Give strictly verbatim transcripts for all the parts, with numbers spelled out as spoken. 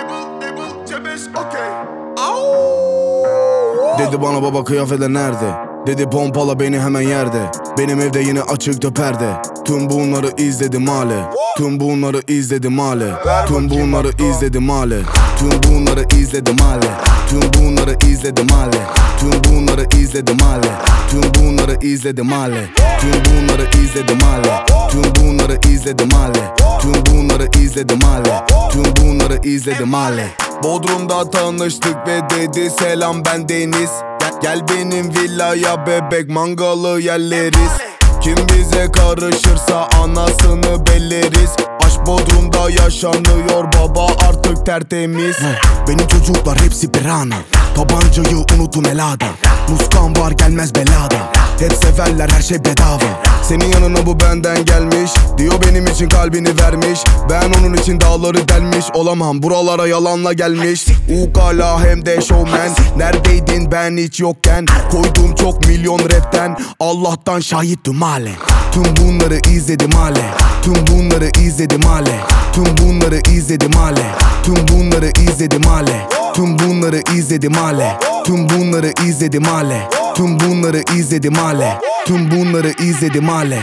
Dedi bana baba kıyafetler nerede? Dedi pompala beni hemen yerde. Benim evde yine açıktı perde. Tüm bunları izledim hale. Tüm bunları izledim hale. Tüm bunları izledim hale. Tüm bunları izledim hale. Tüm bunları izledim hale. Tüm bunları izledim hale. Tüm bunları izledim hale. Tüm bunları izledim hale. Tüm bunları izledim hale. Tüm bunları izledim hale. Tüm bunları izledim hale. Bodrum'da tanıştık ve dedi selam ben Deniz. Gel benim villaya bebek mangalı yerleriz. Kim bize karışırsa anasını belleriz. Aşk Bodrum'da yaşanıyor baba artık tertemiz. Benim çocuklar hepsi pirana. Tabancayı unutun eladan. Muskan var gelmez beladan. Hep severler her şey bedava. Senin yanına bu benden gelmiş. Diyor benim için kalbini vermiş. Ben onun için dağları delmiş. Olamam buralara yalanla gelmiş. Ukala hem de showman. Neredeydin ben hiç yokken? Koydum çok milyon rapten. Allah'tan şahittim hale. Tüm bunları izledim hale. Tüm bunları izledim hale. Tüm bunları izledim hale. Tüm bunları izledim hale. Tüm bunları izledim hale. Tüm bunları izledim hale. Tüm bunları izledim hale. Tüm bunları izledim hale.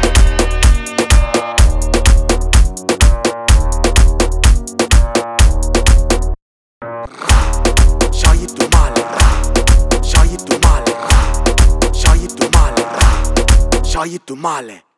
Şahittim hale. Şahittim hale. Şahittim hale. Şahittim hale.